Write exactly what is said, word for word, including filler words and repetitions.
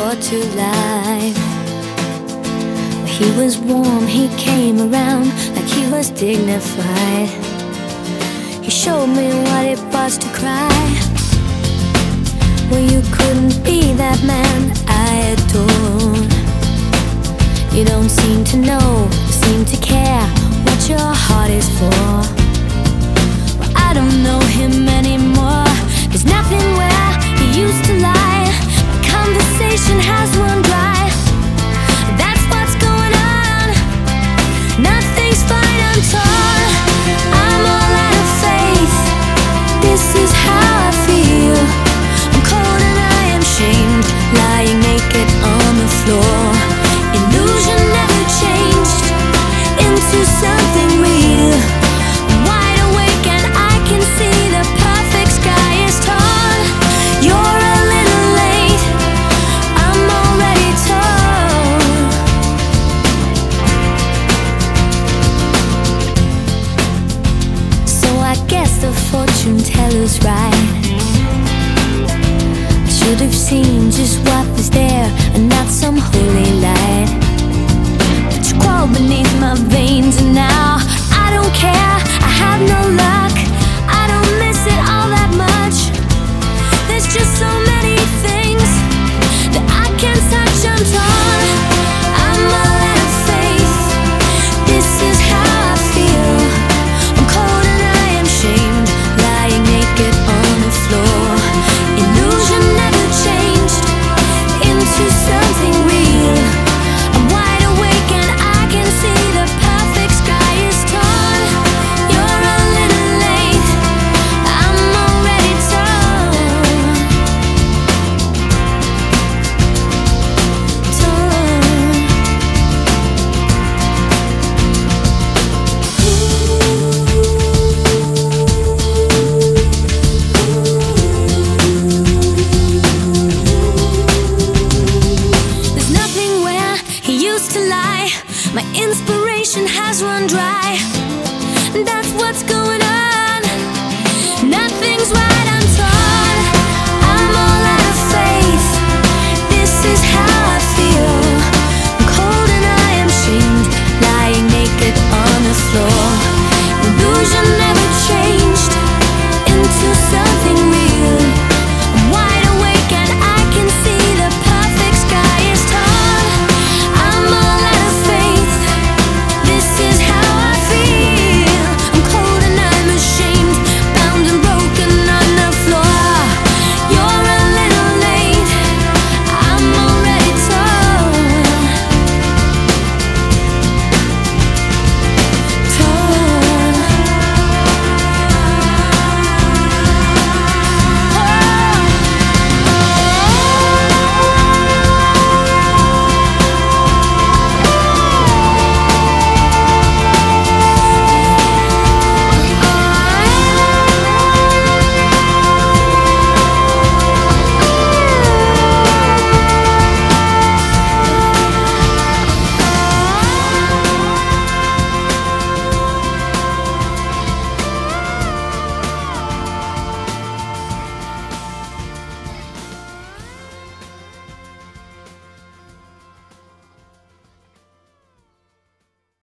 brought to life. He was warm, he came around like he was dignified. He showed me what it was to cry. Well, you couldn't be that man I adore. You don't seem to know, seem to care what your heart is for. Well, I don't know him anymore. There's nothing where he used to lie. The conversation has run dry. That's what's going on. Nothing's fine, I'm torn. I'm all out of faith. This is how I feel. I'm cold and I am shamed, lying naked on the floor. Illusion never changed into something real. I'm wide awake and I can see the perfect sky is torn. You're a little late, I'm already torn. So I guess the fortune teller's right. I should have seen just what was there and not some holy